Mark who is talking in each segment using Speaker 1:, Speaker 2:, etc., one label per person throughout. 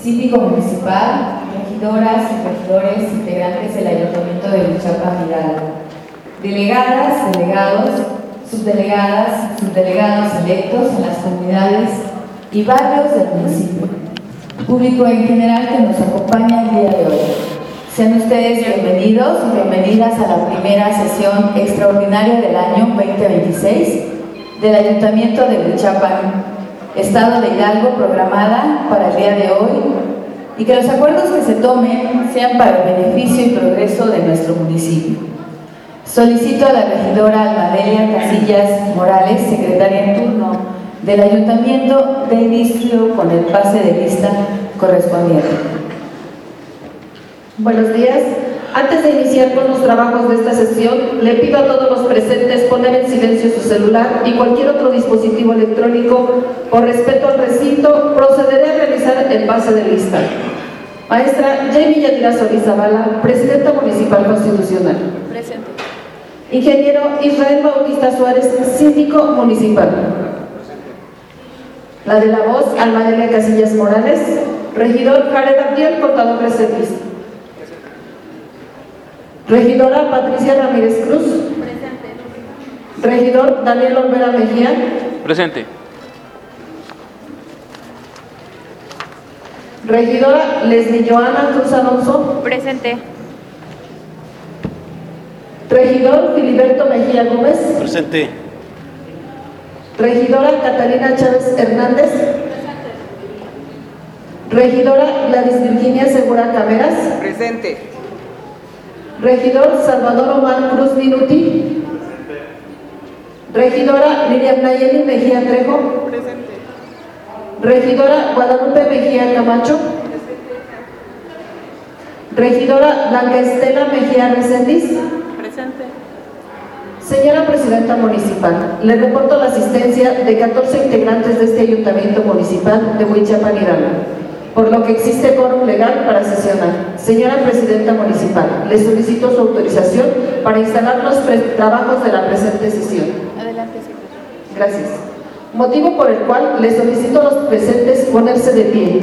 Speaker 1: síndico municipal, regidoras y regidores integrantes del Ayuntamiento de Huichapan Hidalgo, delegadas, delegados, subdelegadas, subdelegados electos en las comunidades y barrios del municipio, público en general que nos acompaña el día de hoy. Sean ustedes bienvenidos y bienvenidas a la primera sesión extraordinaria del año 2026 del Ayuntamiento de Huichapan, Estado de Hidalgo, programada para el día de hoy, y que los acuerdos que se tomen sean para el beneficio y progreso de nuestro municipio. Solicito a la regidora Almadelia Casillas Morales, secretaria en turno del Ayuntamiento, de inicio con el pase de lista correspondiente.
Speaker 2: Buenos días. Antes de iniciar con los trabajos de esta sesión, le pido a todos los presentes poner en silencio su celular y cualquier otro dispositivo electrónico. Por respeto al recinto, procederé a realizar el pase de lista. Maestra Jamie Yadira Solís Zavala, Presidenta Municipal Constitucional.
Speaker 3: Presente.
Speaker 2: Ingeniero Israel Bautista Suárez, Síndico Municipal. La de la voz, Almadelia Casillas Morales. Regidor Jared Abdiel, contador reservista. Regidora Patricia Ramírez Cruz.
Speaker 3: Presente.
Speaker 2: Regidor Daniel Olvera Mejía.
Speaker 4: Presente.
Speaker 2: Regidora Leslie Joana Cruz Alonso.
Speaker 3: Presente.
Speaker 2: Regidor Filiberto Mejía Gómez.
Speaker 4: Presente.
Speaker 2: Regidora Catalina Chávez Hernández. Regidora Gladys Virginia Segura Cameras.
Speaker 5: Presente.
Speaker 2: Regidor Salvador Omar Cruz Minuti. Regidora Miriam Nayeli Mejía Trejo.
Speaker 5: Presente.
Speaker 2: Regidora Guadalupe Mejía Camacho. Regidora Blanca Estela Mejía Reséndiz.
Speaker 3: Presente.
Speaker 2: Señora Presidenta Municipal, le reporto la asistencia de 14 integrantes de este Ayuntamiento Municipal de Huichapan Hidalgo, por lo que existe quórum legal para sesionar. Señora Presidenta Municipal, le solicito su autorización para instalar los trabajos de la presente sesión.
Speaker 3: Adelante, secretario.
Speaker 2: Gracias. Motivo por el cual le solicito a los presentes ponerse de pie.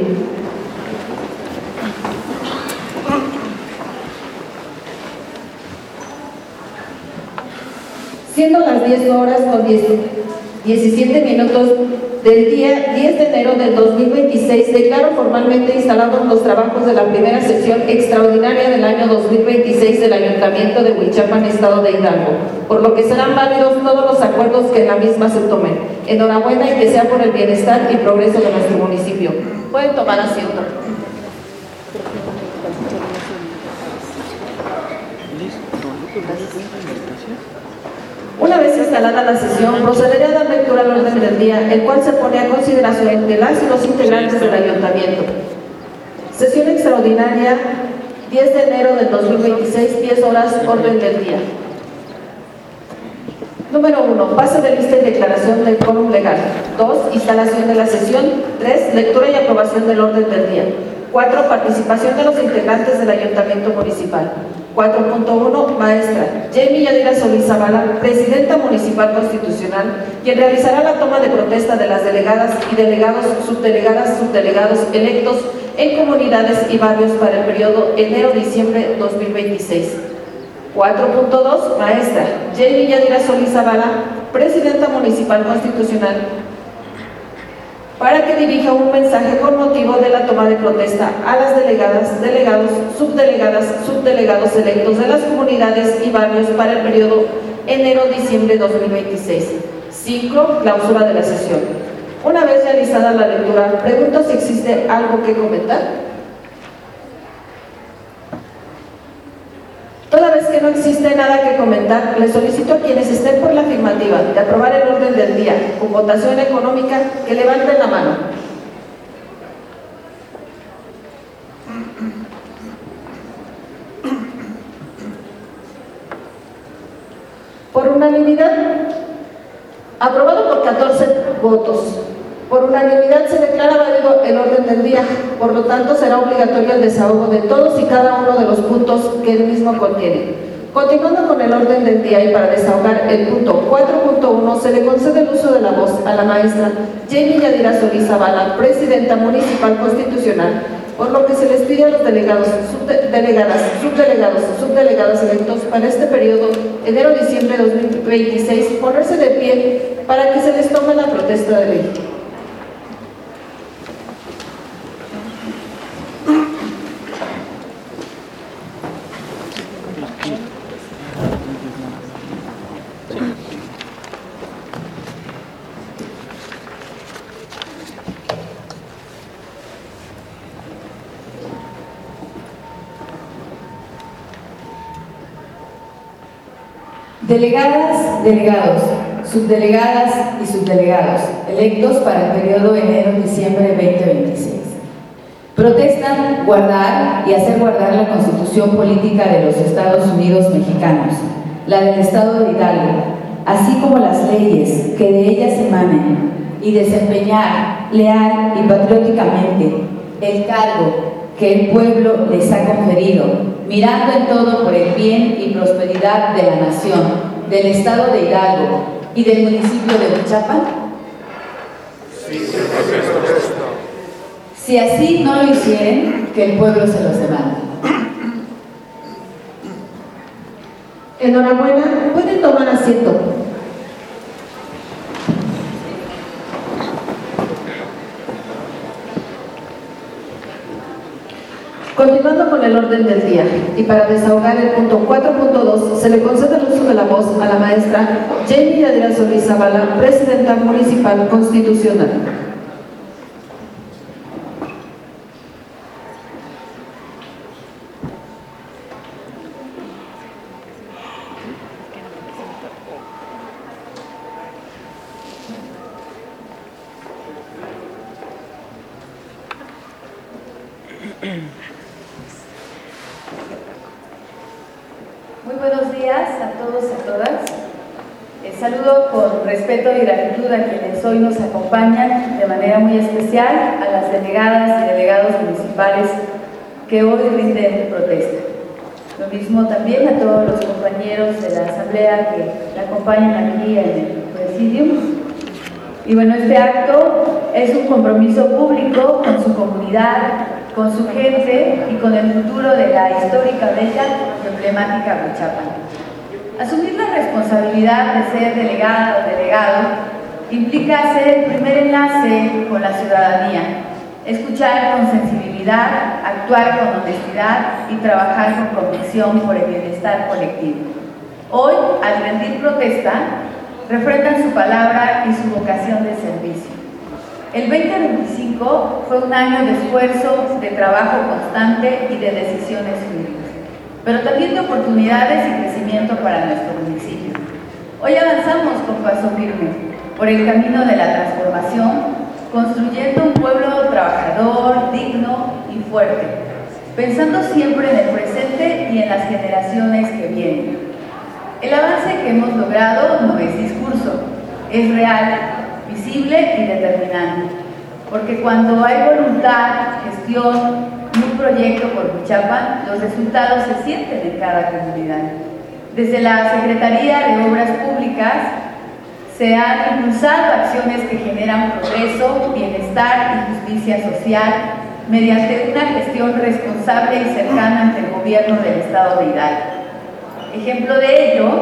Speaker 2: Siendo las 10 horas con 17 minutos del día 10 de enero del 2026, declaro formalmente instalados los trabajos de la primera sesión extraordinaria del año 2026 del Ayuntamiento de Huichapan, Estado de Hidalgo, por lo que serán válidos todos los acuerdos que en la misma se tomen. Enhorabuena y que sea por el bienestar y progreso de nuestro municipio. Pueden tomar asiento. Una vez instalada la sesión, procederé a dar lectura al orden del día, el cual se pone a consideración de las y los integrantes del Ayuntamiento. Sesión extraordinaria, 10 de enero del 2026, 10 horas, orden del día. Número 1. Pase de lista y declaración del quórum legal. 2. Instalación de la sesión. 3. Lectura y aprobación del orden del día. 4. Participación de los integrantes del Ayuntamiento Municipal. 4.1. Maestra Jamie Yadira Solís Zavala, Presidenta Municipal Constitucional, quien realizará la toma de protesta de las delegadas y delegados, subdelegados electos en comunidades y barrios para el periodo enero-diciembre 2026. 4.2. Maestra Jamie Yadira Solís Zavala, Presidenta Municipal Constitucional, para que dirija un mensaje con motivo de la toma de protesta a las delegadas, delegados, subdelegados electos de las comunidades y barrios para el periodo enero-diciembre 2026. 5. Clausura de la sesión. Una vez realizada la lectura, pregunto si existe algo que comentar. Toda vez que no existe nada que comentar, les solicito a quienes estén por la afirmativa de aprobar el orden del día con votación económica que levanten la mano. Por unanimidad, aprobado por 14 votos. Por unanimidad se declara válido el orden del día, por lo tanto será obligatorio el desahogo de todos y cada uno de los puntos que el mismo contiene. Continuando con el orden del día y para desahogar el punto 4.1, se le concede el uso de la voz a la maestra Jamie Yadira Solís Zavala, Presidenta Municipal Constitucional, por lo que se les pide a los delegados, subdelegadas y subdelegadas electos para este periodo, enero-diciembre de 2026, ponerse de pie para que se les tome la protesta de ley.
Speaker 1: Delegadas, delegados, subdelegadas y subdelegados, electos para el periodo enero-diciembre 2026. Protestan guardar y hacer guardar la Constitución Política de los Estados Unidos Mexicanos, la del Estado de Hidalgo, así como las leyes que de ellas emanen, y desempeñar leal y patrióticamente el cargo que el pueblo les ha conferido, mirando en todo por el bien y prosperidad de la nación, del Estado de Hidalgo y del municipio de Huichapan?
Speaker 4: Sí, se protesto.
Speaker 1: Si así no lo hicieren, que el pueblo se los demande.
Speaker 2: Enhorabuena, pueden tomar asiento. Continuando con el orden del día, y para desahogar el punto 4.2, se le concede el uso de la voz a la maestra Jenny Yadira Solís Zavala, presidenta municipal constitucional.
Speaker 1: Muy buenos días a todos y a todas. Saludo con respeto y gratitud a quienes hoy nos acompañan de manera muy especial, a las delegadas y delegados municipales que hoy rinden protesta. Lo mismo también a todos los compañeros de la Asamblea que la acompañan aquí en el presidium. Y bueno, este acto es un compromiso público con su comunidad, con su gente y con el futuro de la histórica, bella y emblemática Huichapan. Asumir la responsabilidad de ser delegada o delegado implica ser el primer enlace con la ciudadanía, escuchar con sensibilidad, actuar con honestidad y trabajar con convicción por el bienestar colectivo. Hoy, al rendir protesta, refrendan su palabra y su vocación de servicio. El 2025 fue un año de esfuerzo, de trabajo constante y de decisiones firmes, pero también de oportunidades y crecimiento para nuestro municipio. Hoy avanzamos con paso firme por el camino de la transformación, construyendo un pueblo trabajador, digno y fuerte, pensando siempre en el presente y en las generaciones que vienen. El avance que hemos logrado no es discurso, es real, visible y determinante, porque cuando hay voluntad, gestión y un proyecto por Huichapan, los resultados se sienten en cada comunidad. Desde la Secretaría de Obras Públicas se han impulsado acciones que generan progreso, bienestar y justicia social mediante una gestión responsable y cercana ante el gobierno del Estado de Hidalgo. Ejemplo de ello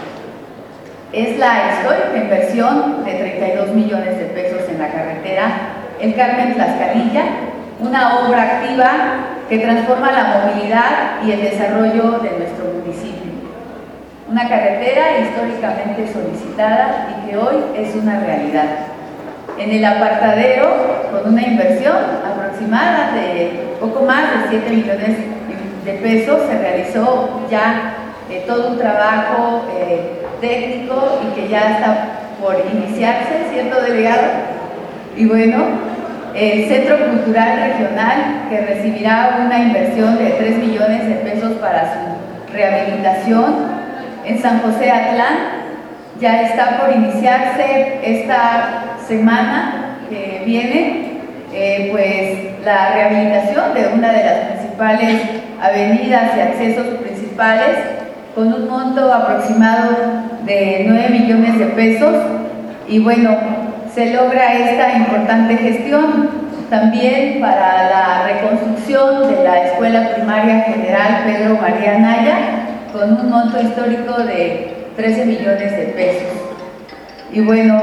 Speaker 1: es la histórica inversión de 32 millones de pesos en la carretera El Carmen-Tlaxcalilla, una obra activa que transforma la movilidad y el desarrollo de nuestro municipio. Una carretera históricamente solicitada y que hoy es una realidad. En el apartadero, con una inversión aproximada de poco más de 7 millones de pesos, se realizó ya todo un trabajo técnico y que ya está por iniciarse, ¿cierto, delegado? Y bueno, el Centro Cultural Regional, que recibirá una inversión de 3 millones de pesos para su rehabilitación. En San José Atlán ya está por iniciarse esta semana que viene, pues la rehabilitación de una de las principales avenidas y accesos principales, con un monto aproximado de 9 millones de pesos. Y bueno, se logra esta importante gestión
Speaker 5: también para la reconstrucción de la Escuela Primaria General Pedro María Anaya, con un monto histórico de 13 millones de pesos. Y bueno,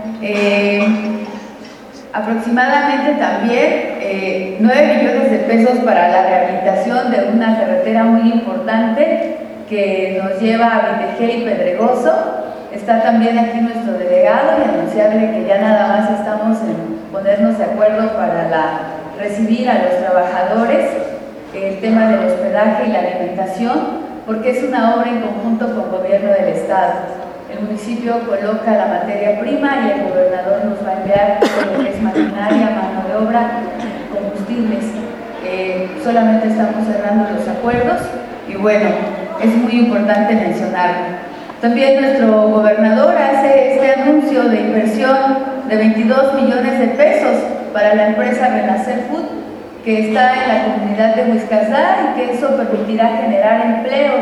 Speaker 5: aproximadamente también 9 millones de pesos para la rehabilitación de una carretera muy importante que nos lleva a Vitejé y Pedregoso. Está también aquí nuestro delegado y anunciarle que ya nada más estamos en ponernos de acuerdo para recibir a los trabajadores, el tema del hospedaje y la alimentación, porque es una obra en conjunto con Gobierno del Estado. El municipio coloca la materia prima y el gobernador nos va a enviar todo lo que es maquinaria, mano de obra, combustibles. Solamente estamos cerrando los acuerdos y bueno, es muy importante mencionarlo. También nuestro gobernador hace este anuncio de inversión de 22 millones de pesos para la empresa Renacer Food, que está en la comunidad de Huizcazá, y que eso permitirá generar empleos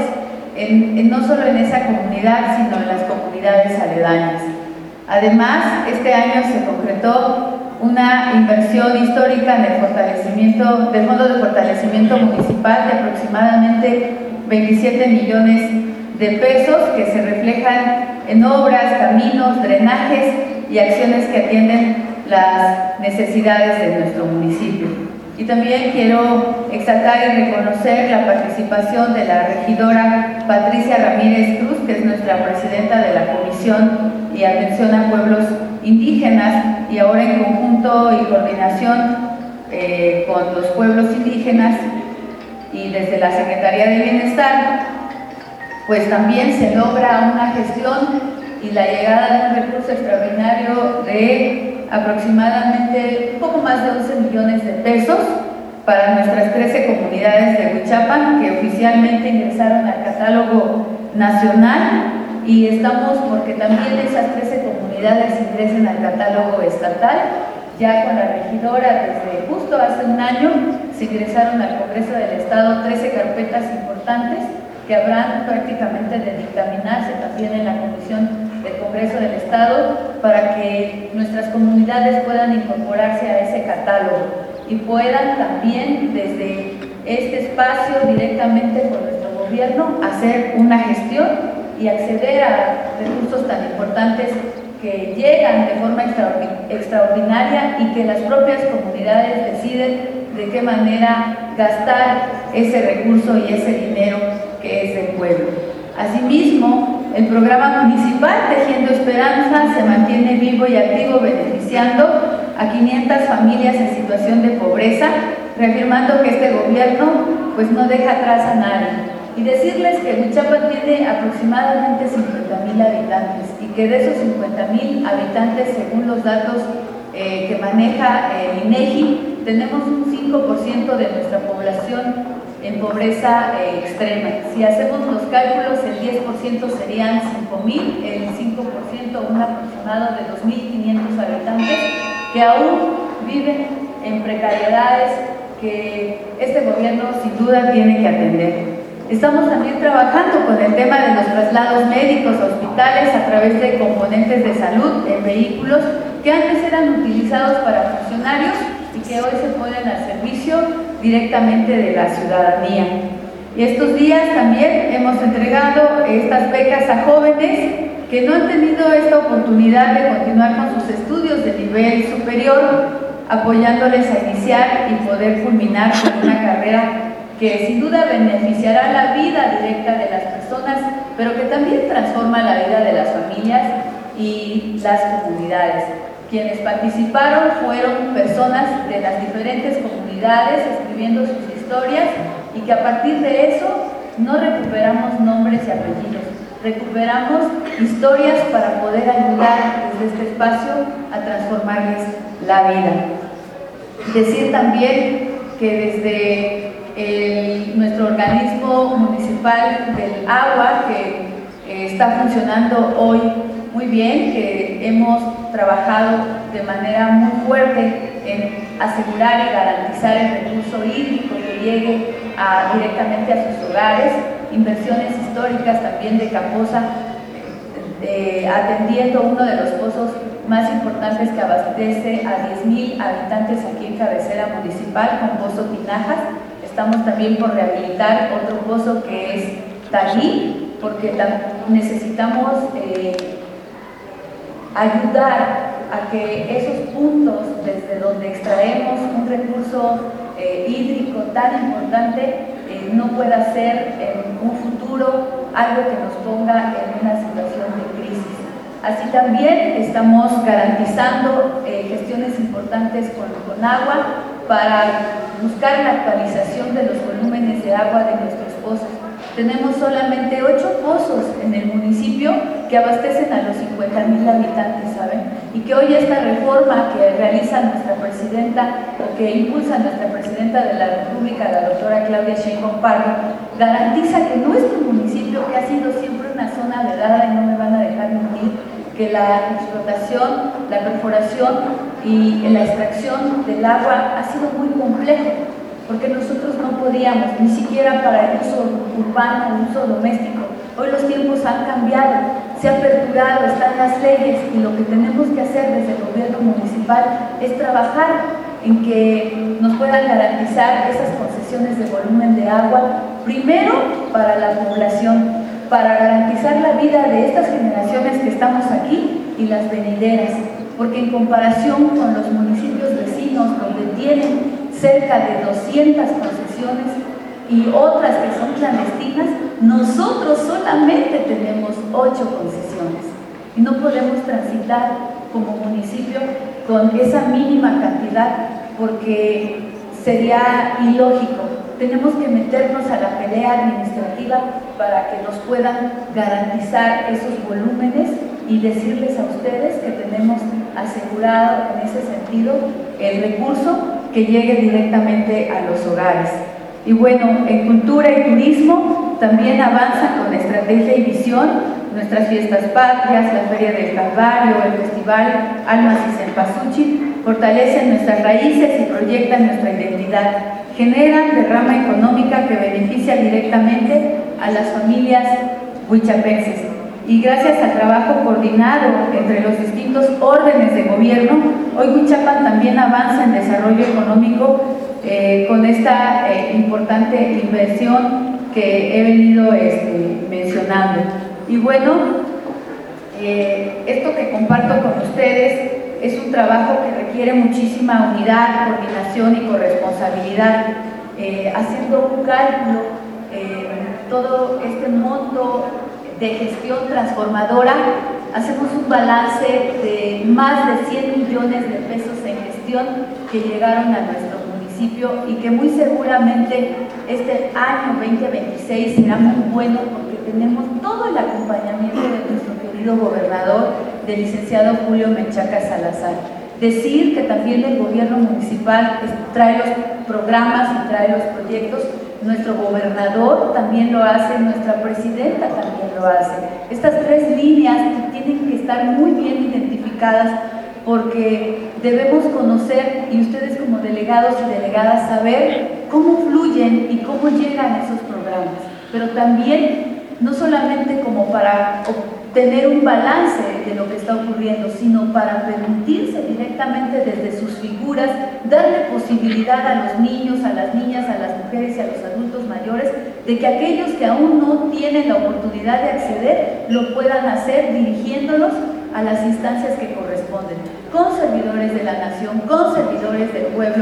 Speaker 5: no solo en esa comunidad, sino en las comunidades aledañas. Además, este año se concretó una inversión histórica en el fortalecimiento del Fondo de Fortalecimiento Municipal de aproximadamente 27 millones de pesos, que se reflejan en obras, caminos, drenajes y acciones que atienden las necesidades de nuestro municipio. Y también quiero exaltar y reconocer la participación de la regidora Patricia Ramírez Cruz, que es nuestra presidenta de la Comisión y Atención a Pueblos Indígenas, y ahora en conjunto y coordinación con los pueblos indígenas y desde la Secretaría de Bienestar, pues también se logra una gestión y la llegada de un recurso extraordinario de aproximadamente un poco más de 11 millones de pesos para nuestras 13 comunidades de Huichapan, que oficialmente ingresaron al catálogo nacional, y estamos porque también esas 13 comunidades ingresen al catálogo estatal. Ya con la regidora, desde justo hace un año, se ingresaron al Congreso del Estado 13 carpetas importantes que habrán prácticamente de dictaminarse también en la Comisión del Congreso del Estado, para que nuestras comunidades puedan incorporarse a ese catálogo y puedan también desde este espacio directamente con nuestro gobierno hacer una gestión y acceder a recursos tan importantes que llegan de forma extraordinaria y que las propias comunidades deciden de qué manera gastar ese recurso y ese dinero que es del pueblo. Asimismo, el programa municipal Tejiendo Esperanza se mantiene vivo y activo, beneficiando a 500 familias en situación de pobreza, reafirmando que este gobierno pues no deja atrás a nadie. Y decirles que Huichapan tiene aproximadamente 50,000 habitantes y que de esos 50,000 habitantes, según los datos que maneja el INEGI, tenemos un 5% de nuestra población en pobreza extrema. Si hacemos los cálculos, el 10% serían 5,000, el 5% un aproximado de 2,500 habitantes que aún viven en precariedades que este gobierno sin duda tiene que atender. Estamos también trabajando con el tema de los traslados médicos a hospitales a través de componentes de salud en vehículos que antes eran utilizados para funcionarios y que hoy se ponen al servicio directamente de la ciudadanía. Y estos días también hemos entregado estas becas a jóvenes que no han tenido esta oportunidad de continuar con sus estudios de nivel superior, apoyándoles a iniciar y poder culminar con una carrera que sin duda beneficiará la vida directa de las personas, pero que también transforma la vida de las familias y las comunidades. Quienes participaron fueron personas de las diferentes comunidades escribiendo sus historias, y que a partir de eso no recuperamos nombres y apellidos, recuperamos historias para poder ayudar desde este espacio a transformarles la vida. Decir también que desde nuestro organismo municipal del agua, que está funcionando hoy muy bien, que hemos trabajado de manera muy fuerte en asegurar y garantizar el recurso hídrico que llegue directamente a sus hogares, inversiones históricas también de Caposa, atendiendo uno de los pozos más importantes que abastece a 10,000 habitantes aquí en cabecera municipal con Pozo Tinajas. Estamos también por rehabilitar otro pozo que es Tají, porque necesitamos ayudar a que esos puntos desde donde extraemos un recurso hídrico tan importante no pueda ser en un futuro algo que nos ponga en una situación de crisis. Así también estamos garantizando gestiones importantes con agua para buscar la actualización de los volúmenes de agua de nuestros pozos. Tenemos solamente 8 pozos en el municipio que abastecen a los 50,000 habitantes, ¿saben? Y que hoy esta reforma que realiza nuestra presidenta, o que impulsa nuestra presidenta de la República, la doctora Claudia Sheinbaum Pardo, garantiza que nuestro municipio, que ha sido siempre una zona vedada, y no me van a dejar mentir, que la explotación, la perforación y la extracción del agua ha sido muy complejo, porque nosotros no podíamos, ni siquiera para el uso urbano, el uso doméstico. Hoy los tiempos han cambiado, se ha aperturado, están las leyes, y lo que tenemos que hacer desde el gobierno municipal es trabajar en que nos puedan garantizar esas concesiones de volumen de agua, primero para la población, para garantizar la vida de estas generaciones que estamos aquí y las venideras, porque en comparación con los municipios vecinos, donde tienen cerca de 200 concesiones y otras que son clandestinas, nosotros solamente tenemos 8 concesiones y no podemos transitar como municipio con esa mínima cantidad porque sería ilógico. Tenemos que meternos a la pelea administrativa para que nos puedan garantizar esos volúmenes y decirles a ustedes que tenemos asegurado en ese sentido el recurso que llegue directamente a los hogares. Y bueno, en cultura y turismo también avanzan con estrategia y visión nuestras fiestas patrias, la Feria del Calvario, el Festival Almas y Cempasúchil, fortalecen nuestras raíces y proyectan nuestra identidad, generan derrama económica que beneficia directamente a las familias huichapenses. Y gracias al trabajo coordinado entre los distintos órdenes de gobierno, hoy Huichapan también avanza en desarrollo económico con esta importante inversión que he venido mencionando. Y bueno, esto que comparto con ustedes es un trabajo que requiere muchísima unidad, coordinación y corresponsabilidad. Haciendo un cálculo, todo este monto de gestión transformadora, hacemos un balance de más de 100 millones de pesos en gestión que llegaron a nuestro municipio y que muy seguramente este año 2026 será muy bueno porque tenemos todo el acompañamiento de nuestro querido gobernador, del licenciado Julio Menchaca Salazar. Decir que también el gobierno municipal trae los programas y trae los proyectos, nuestro gobernador también lo hace, nuestra presidenta también lo hace. Estas 3 líneas tienen que estar muy bien identificadas porque debemos conocer, y ustedes como delegados y delegadas saber cómo fluyen y cómo llegan esos programas, pero también no solamente como para tener un balance de lo que está ocurriendo, sino para permitirse directamente desde sus figuras darle posibilidad a los niños, a las niñas, a las mujeres y a los adultos mayores de que aquellos que aún no tienen la oportunidad de acceder lo puedan hacer dirigiéndolos a las instancias que corresponden, con servidores de la nación, con servidores del pueblo,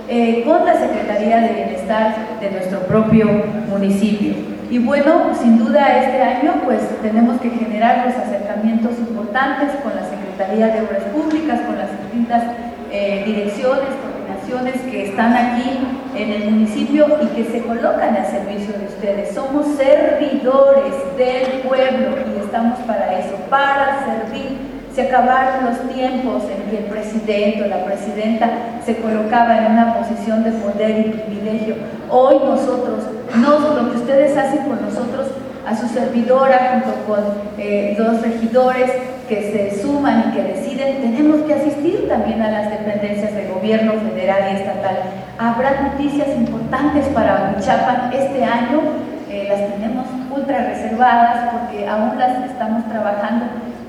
Speaker 5: con la Secretaría de Bienestar de nuestro propio municipio. Y bueno, sin duda este año pues tenemos que generar los acercamientos importantes con la Secretaría de Obras Públicas, con las distintas direcciones, coordinaciones que están aquí en el municipio y que se colocan al servicio de ustedes. Somos servidores del pueblo y estamos para eso, para servir. Se acabaron los tiempos en que el presidente o la presidenta se colocaba en una posición de poder y privilegio. Hoy nosotros, lo que ustedes hacen con nosotros, a su servidora, junto con los regidores que se suman y que deciden, tenemos que asistir también a las dependencias de gobierno federal y estatal. Habrá noticias importantes para Huichapan este año, las tenemos ultra reservadas porque aún las estamos trabajando,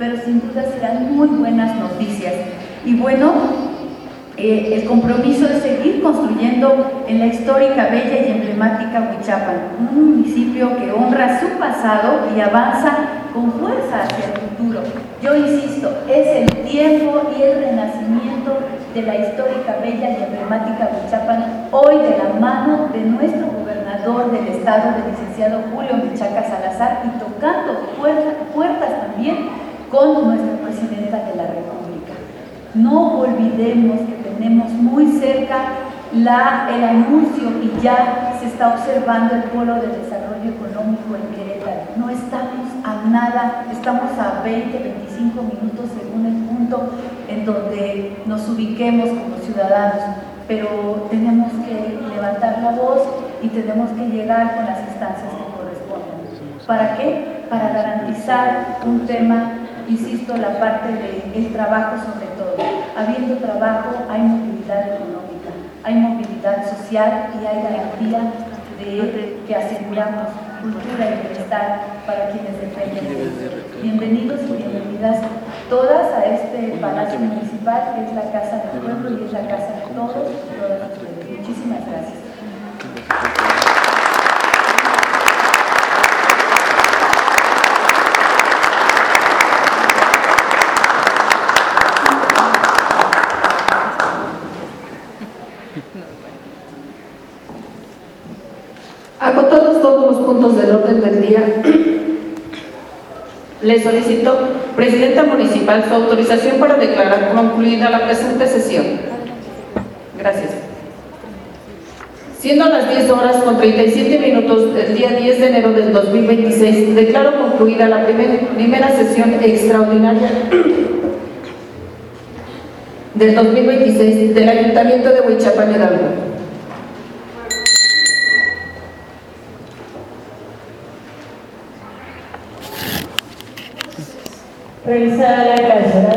Speaker 5: pero sin duda serán muy buenas noticias. Y bueno, el compromiso de seguir construyendo en la histórica, bella y emblemática Huichapan, un municipio que honra su pasado y avanza con fuerza hacia el futuro. Yo insisto, es el tiempo y el renacimiento de la histórica, bella y emblemática Huichapan, hoy de la mano de nuestro gobernador del estado, el licenciado Julio Menchaca Salazar, y tocando puertas también con nuestra presidenta de la República. No olvidemos que tenemos muy cerca el anuncio y ya se está observando el Polo de Desarrollo Económico en Querétaro. No estamos a nada, estamos a 20, 25 minutos según el punto en donde nos ubiquemos como ciudadanos, pero tenemos que levantar la voz y tenemos que llegar con las instancias que corresponden. ¿Para qué? Para garantizar un tema, insisto, la parte del trabajo sobre todo. Habiendo trabajo hay movilidad económica, hay movilidad social y hay garantía de que aseguramos cultura y bienestar para quienes dependen de ello. Bienvenidos y bienvenidas todas a este Palacio Municipal, que es la Casa del Pueblo y es la casa de todos y todas ustedes. Muchísimas gracias.
Speaker 2: Agotados todos los puntos del orden del día, le solicito, Presidenta Municipal, su autorización para declarar concluida la presente sesión. Gracias. Siendo las 10 horas con 37 minutos del día 10 de enero del 2026, declaro concluida la primera sesión extraordinaria del 2026 del Ayuntamiento de Huichapan, Hidalgo.
Speaker 1: Revisada la cancelada.